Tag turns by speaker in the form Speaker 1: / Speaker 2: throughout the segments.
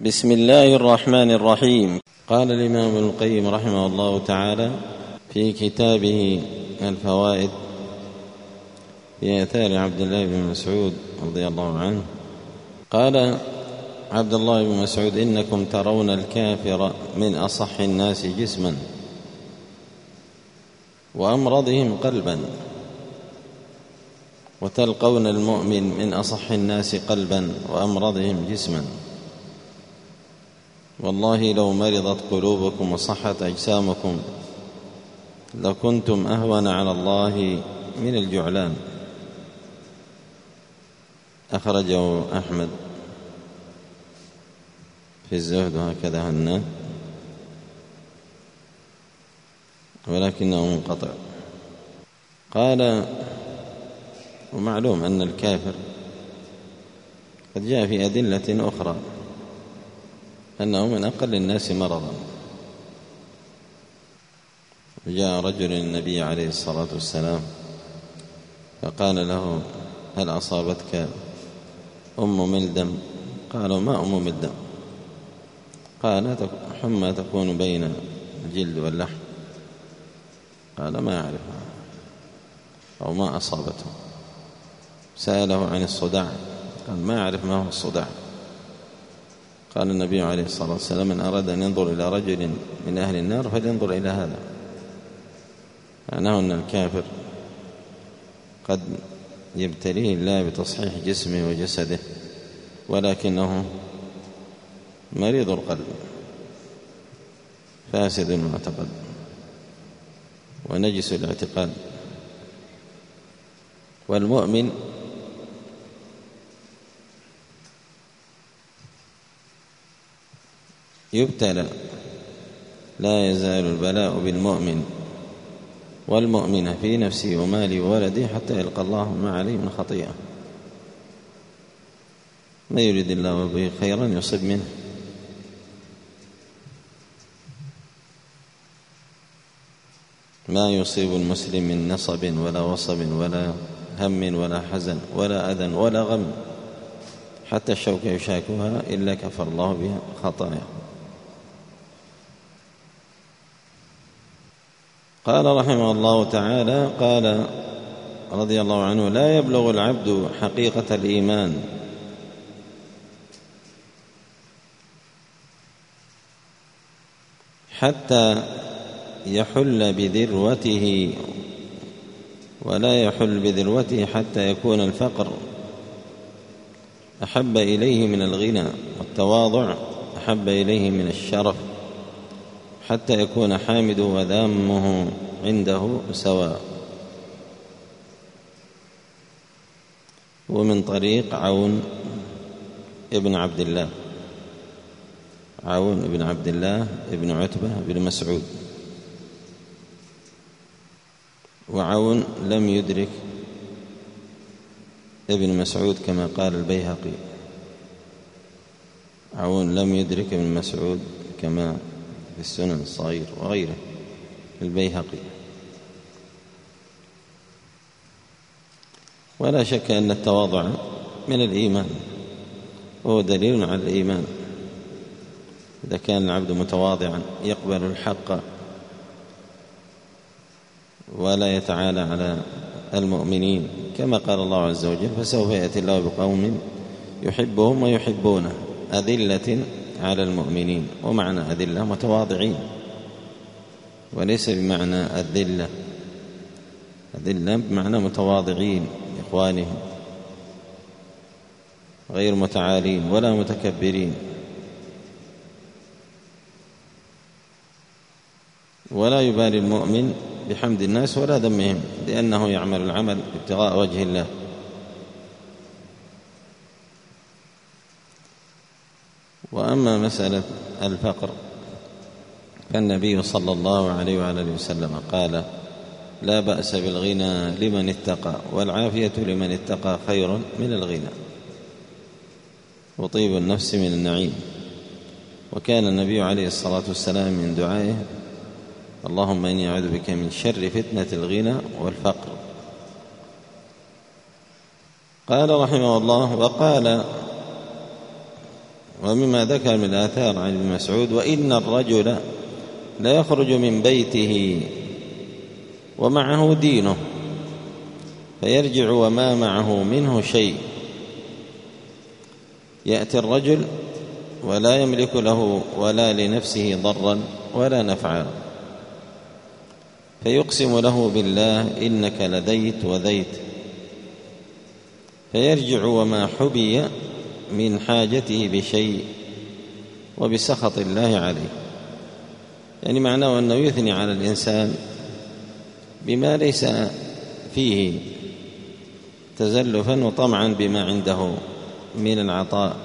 Speaker 1: بسم الله الرحمن الرحيم. قال الإمام ابن القيم رحمه الله تعالى في كتابه الفوائد في آثار عبد الله بن مسعود رضي الله عنه قال عبد الله بن مسعود: إنكم ترون الكافر من أصح الناس جسما وأمرضهم قلبا، وتلقون المؤمن من أصح الناس قلبا وأمرضهم جسما، والله لو مرضت قلوبكم وصحت أجسامكم لكنتم أهون على الله من الجعلان. أخرجه أحمد في الزهد وهكذا هنا، ولكنه منقطع. قال: ومعلوم أن الكافر قد جاء في أدلة أخرى أنه من أقل الناس مرضا. جاء رجل النبي عليه الصلاة والسلام فقال له: هل أصابتك أم ملدم؟ قالوا: ما أم ملدم؟ قال: حمى تكون بين الجلد واللحم. قال: ما أعرفها أو ما أصابته. سأله عن الصداع، قال: ما أعرف ما هو الصداع. قال النبي عليه الصلاة والسلام: من أراد أن ينظر إلى رجل من أهل النار فلينظر إلى هذا. معناه أن الكافر قد يبتليه الله بتصحيح جسمه وجسده، ولكنه مريض القلب فاسد المعتقد ونجس الاعتقاد. والمؤمن يبتلى، لا يزال البلاء بالمؤمن والمؤمن في نفسه وماله وولده حتى يلقى الله ما عليه من خطيئة. ما يريد الله به خيرا يصب منه. ما يصيب المسلم من نصب ولا وصب ولا هم ولا حزن ولا أذى ولا غم حتى الشوكة يشاكها إلا كفر الله بها خطايا. قال رحمه الله تعالى: قال رضي الله عنه: لا يبلغ العبد حقيقة الإيمان حتى يحل بذروته، ولا يحل بذروته حتى يكون الفقر أحب إليه من الغنى، والتواضع أحب إليه من الشرف، حتى يكون حامده وذامه عنده سواء. ومن طريق عون ابن عبد الله، عون ابن عبد الله ابن عتبة بن مسعود. وعون لم يدرك ابن مسعود كما قال البيهقي، عون لم يدرك ابن مسعود كما في السنن الصغير وغيره البيهقي. ولا شك أن التواضع من الإيمان، وهو دليل على الإيمان. إذا كان العبد متواضعا يقبل الحق ولا يتعالى على المؤمنين، كما قال الله عز وجل: فسوف يأتي الله بقوم يحبهم ويحبونه أذلة على المؤمنين. ومعنى أذلة متواضعين، وليس بمعنى الذلة. الذلة بمعنى متواضعين إخوانهم، غير متعالين ولا متكبرين. ولا يبالي المؤمن بحمد الناس ولا ذمهم، لأنه يعمل العمل ابتغاء وجه الله. وأما مسألة الفقر فالنبي صلى الله عليه وعلى آله وسلم قال: لا بأس بالغنى لمن اتقى، والعافية لمن اتقى خير من الغنى، وطيب النفس من النعيم. وكان النبي عليه الصلاة والسلام من دعائه: اللهم إني أعوذ بك من شر فتنة الغنى والفقر. قال رحمه الله: ومما ذكر من الآثار عن ابن مسعود: وإن الرجل لا يخرج من بيته ومعه دينه فيرجع وما معه منه شيء، يأتي الرجل ولا يملك له ولا لنفسه ضرا ولا نفعا، فيقسم له بالله: إنك لذيت وذيت، فيرجع وما حبي من حاجته بشيء وبسخط الله عليه. يعني معناه أنه يثني على الإنسان بما ليس فيه تزلفا وطمعا بما عنده من العطاء.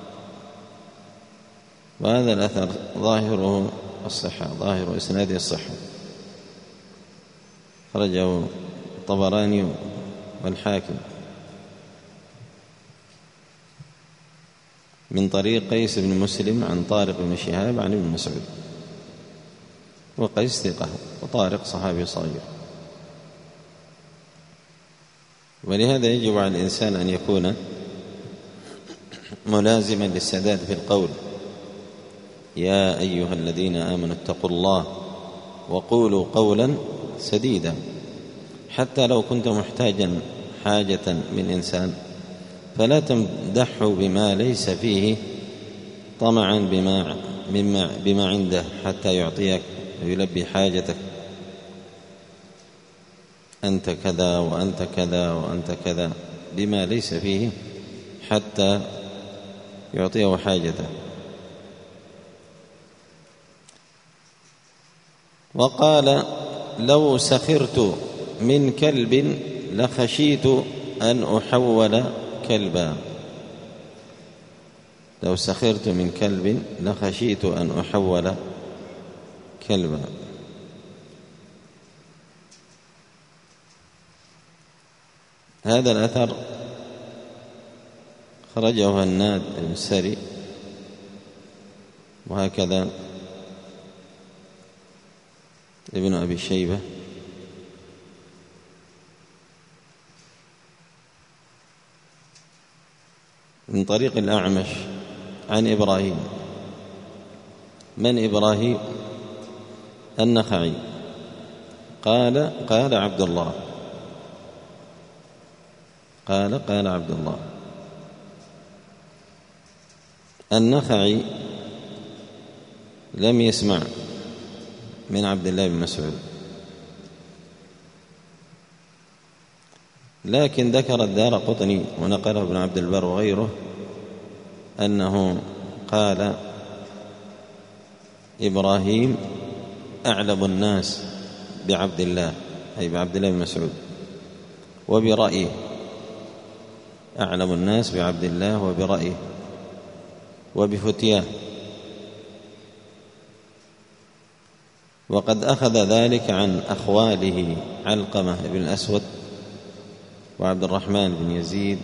Speaker 1: وهذا الأثر ظاهره الصحة، ظاهر إسناده الصحة، خرجه الطبراني والحاكم من طريق قيس بن مسلم عن طارق بن شهاب عن ابن مسعود. وقيس ثقة وطارق صحابي صغير. ولهذا يجب على الإنسان أن يكون ملازما للسداد في القول: يا أيها الذين آمنوا اتقوا الله وقولوا قولا سديدا. حتى لو كنت محتاجا حاجة من إنسان فلا تمدحه بما ليس فيه طمعا بما عنده حتى يعطيك ويلبي حاجتك. أنت كذا وأنت كذا وأنت كذا، بما ليس فيه حتى يعطيه حاجته. وقال: لو سخرت من كلب لخشيت أن أحول كلبا. لو سخرت من كلب لخشيت أن أحول كلبا. هذا الأثر خرجه هناد بن السري، وهكذا ابن أبي شيبة من طريق الأعمش عن إبراهيم. من إبراهيم؟ النخعي. قال عبد الله، قال عبد الله. النخعي لم يسمع من عبد الله بن مسعود، لكن ذكر الدارقطني ونقله ابن عبد البر وغيره أنه قال: إبراهيم أعلم الناس بعبد الله، أي بعبد الله بن مسعود، وبرأيه. أعلم الناس بعبد الله وبرأيه وبفتياه. وقد أخذ ذلك عن أخواله علقمة بن الأسود وعبد الرحمن بن يزيد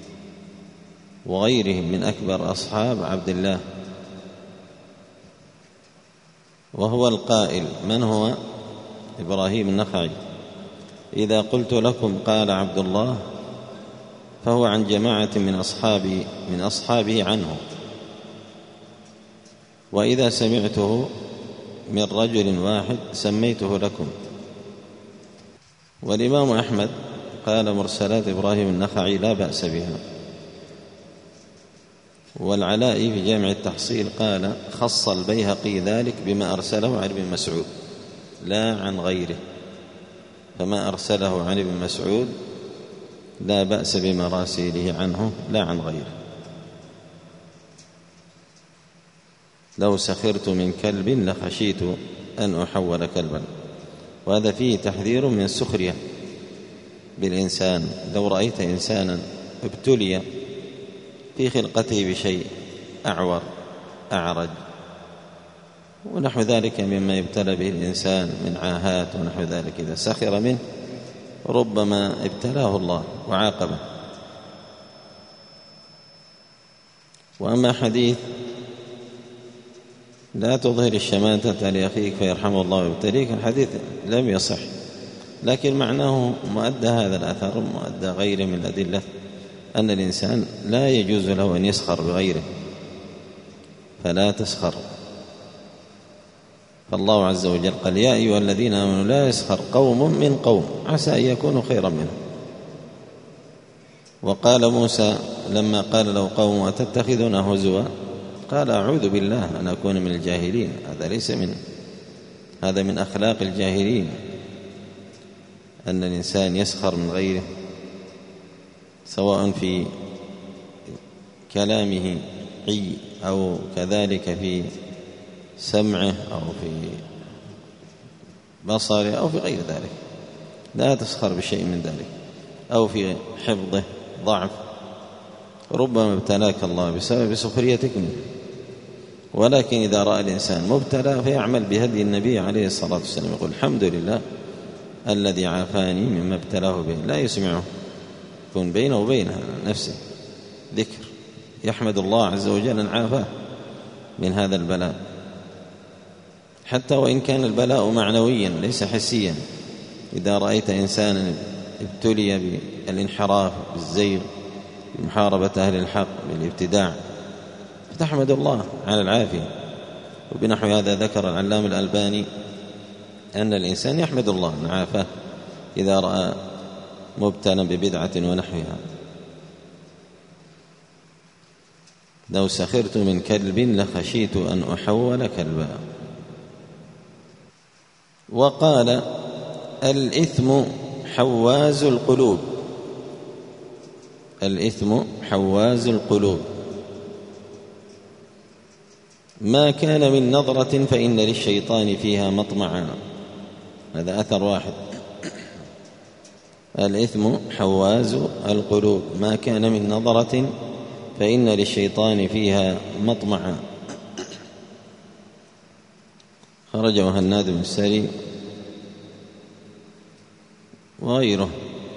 Speaker 1: وغيرهم من أكبر أصحاب عبد الله. وهو القائل. من هو؟ إبراهيم النخعي. إذا قلت لكم قال عبد الله فهو عن جماعة من أصحابه عنه، وإذا سمعته من رجل واحد سميته لكم. والإمام أحمد قال: مرسلات إبراهيم النخعي لا بأس بها. والعلائي في جامع التحصيل قال: خص البيهقي ذلك بما أرسله عن ابن مسعود لا عن غيره، فما أرسله عن ابن مسعود لا بأس بمراسيله عنه لا عن غيره. لو سخرت من كلب لخشيت أن أحول كلبا. وهذا فيه تحذير من السخرية بالإنسان. لو رأيت إنسانا ابتلي في خلقته بشيء، أعور، أعرج، ونحو ذلك مما يبتلى به الإنسان من عاهات ونحو ذلك، إذا سخر منه ربما ابتلاه الله وعاقبه. وأما حديث لا تظهر الشماتة لأخيك فيرحمه الله ويبتليك، الحديث لم يصح، لكن معناه مؤدى هذا الأثر مؤدى غيره من الأدلة أن الإنسان لا يجوز له أن يسخر بغيره، فلا تسخر. فالله عز وجل قال: يا أيها الذين آمنوا لا يسخر قوم من قوم عسى أن يكونوا خيرا منهم. وقال موسى لما قال له قوم: أتتخذونه هزوا؟ قال: أعوذ بالله أن أكون من الجاهلين. هذا من أخلاق الجاهلين، أن الإنسان يسخر من غيره، سواء في كلامه أو كذلك في سمعه أو في بصره أو في غير ذلك. لا تسخر بشيء من ذلك، أو في حفظه ضعف. ربما ابتلاك الله بسبب سخريتك منه، ولكن إذا رأى الإنسان مبتلى فيعمل بهدي النبي عليه الصلاة والسلام، يقول: الحمد لله الذي عافاني مما ابتلاه به. لا يسمعه، يكون بينه وبين نفسه ذكر، يحمد الله عز وجل أن عافاه من هذا البلاء، حتى وإن كان البلاء معنويا ليس حسيا. إذا رأيت إنسانا ابتلي بالانحراف، بالزيغ، بمحاربة أهل الحق، بالابتداع، فتحمد الله على العافية. وبنحو هذا ذكر العلامة الألباني أن الإنسان يحمد الله أن عافاه إذا رأى مبتلا ببدعة ونحوها. لو سخرت من كلب لخشيت أن أحول كلبا. وقال: الإثم حواز القلوب. الإثم حواز القلوب، ما كان من نظرة فإن للشيطان فيها مطمعا. هذا أثر واحد. الإثم حواز القلوب، ما كان من نظرة فإن للشيطان فيها مطمعا. خرجه هناد بن السري وغيره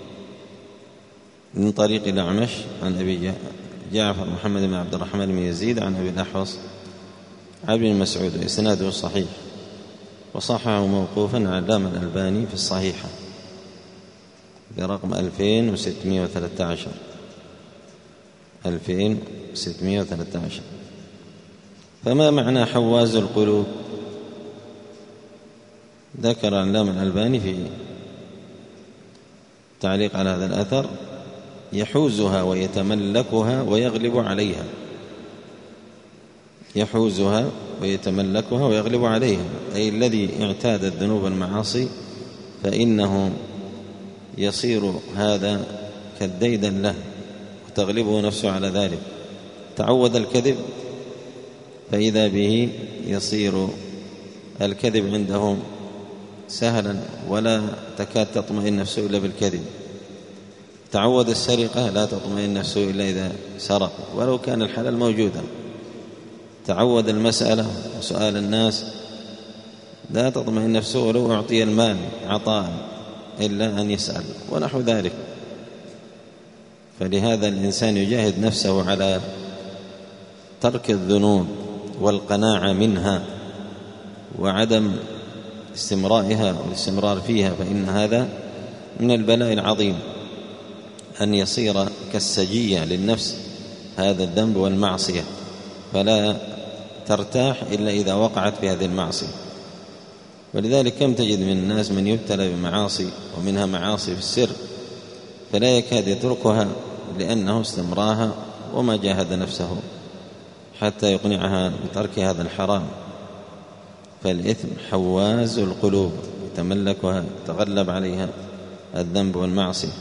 Speaker 1: من طريق الأعمش عن أبي جعفر محمد بن عبد الرحمن بن يزيد عن أبي الأحوص عن ابن مسعود، وإسناده صحيح، وصححه موقوفا علامة الألباني في الصحيحة برقم 2613. 2613. فما معنى حواز القلوب؟ ذكر العلامة الألباني في تعليق على هذا الأثر: يحوزها ويتملكها ويغلب عليها. يحوزها ويتملكها ويغلب عليها، أي الذي اعتاد الذنوب والمعاصي فإنه يصير هذا كالديدن له وتغلبه نفسه على ذلك. تعود الكذب فإذا به يصير الكذب عنده سهلا، ولا تكاد تطمئن نفسه إلا بالكذب. تعود السرقة، لا تطمئن نفسه إلا إذا سرق ولو كان الحلال موجودا. تعود المسألة وسؤال الناس، لا تطمئن نفسه ولو أعطي المال عطاء إلا أن يسأل، ونحو ذلك. فلهذا الإنسان يجاهد نفسه على ترك الذنوب والقناعة منها وعدم استمرارها والاستمرار فيها، فإن هذا من البلاء العظيم أن يصير كالسجية للنفس هذا الذنب والمعصية، فلا ترتاح إلا إذا وقعت في هذه المعصية. ولذلك كم تجد من الناس من يبتلى بمعاصي، ومنها معاصي في السر، فلا يكاد يتركها لأنه استمراها وما جاهد نفسه حتى يقنعها بترك هذا الحرام. فالإثم حواز القلوب، يتملكها، يتغلب عليها الذنب والمعصية.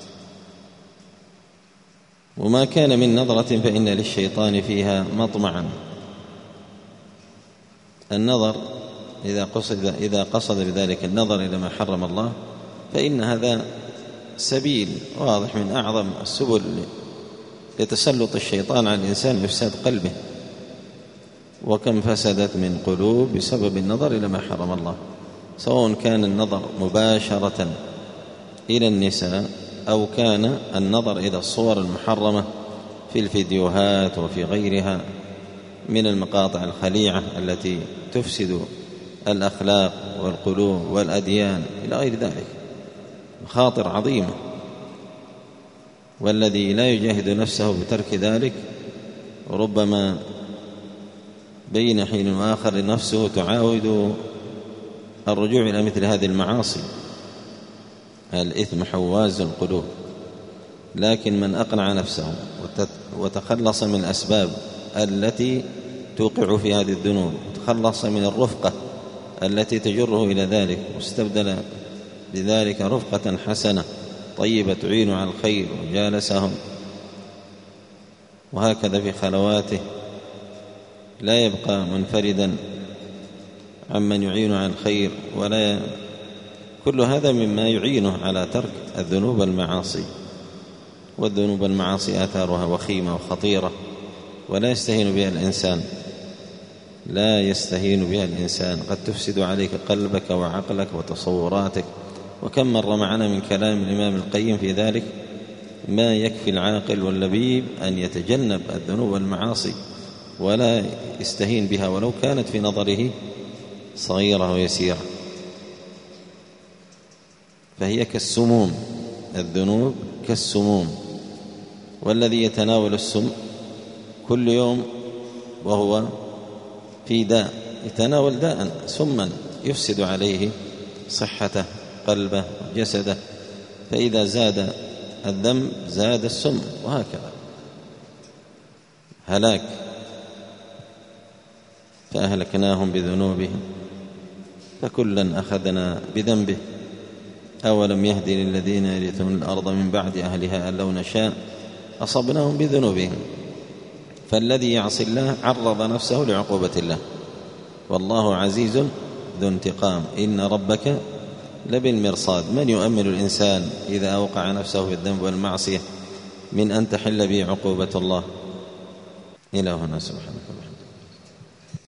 Speaker 1: وما كان من نظرة فإن للشيطان فيها مطمعا. النظر إذا قصد بذلك النظر إلى ما حرم الله، فإن هذا سبيل واضح من أعظم السبل لتسلط الشيطان على الإنسان وإفساد قلبه. وكم فسدت من قلوب بسبب النظر إلى ما حرم الله، سواء كان النظر مباشرة إلى النساء أو كان النظر إلى الصور المحرمة في الفيديوهات وفي غيرها من المقاطع الخليعة التي تفسد الأخلاق والقلوب والأديان إلى غير ذلك. خاطر عظيمة، والذي لا يجاهد نفسه بترك ذلك ربما بين حين وآخر نفسه تعاود الرجوع إلى مثل هذه المعاصي. الإثم حواز القلوب، لكن من أقنع نفسه وتخلص من الأسباب التي توقع في هذه الذنوب، وتخلص من الرفقة التي تجره إلى ذلك، واستبدل بذلك رفقة حسنة طيبة تعين على الخير، وجالسهم وهكذا في خلواته، لا يبقى منفردا عمن يعين على الخير، كل هذا مما يعينه على ترك الذنوب والمعاصي. والذنوب والمعاصي آثارها وخيمة وخطيرة، ولا يستهين بها الإنسان، لا يستهين بها الإنسان، قد تفسد عليك قلبك وعقلك وتصوراتك. وكم مر معنا من كلام الإمام القيم في ذلك ما يكفي العاقل واللبيب أن يتجنب الذنوب والمعاصي ولا يستهين بها ولو كانت في نظره صغيرة ويسيرة، فهي كالسموم، الذنوب كالسموم، والذي يتناول السم كل يوم وهو في داء، يتناول داء سما يفسد عليه صحته قلبه وجسده، فإذا زاد الذنب زاد السم، وهكذا هلاك. فأهلكناهم بذنوبهم فكلا أخذنا بذنبه أولم يهد للذين يرثون الأرض من بعد أهلها أن لو نشاء أصبناهم بذنوبهم. فالذي يعصي الله عرض نفسه لعقوبة الله، والله عزيز ذو انتقام، إن ربك لبالمرصاد. من يؤمن الإنسان إذا أوقع نفسه في الذنب والمعصية من أن تحل به عقوبة الله؟ إلى هنا سبحانه وتعالى.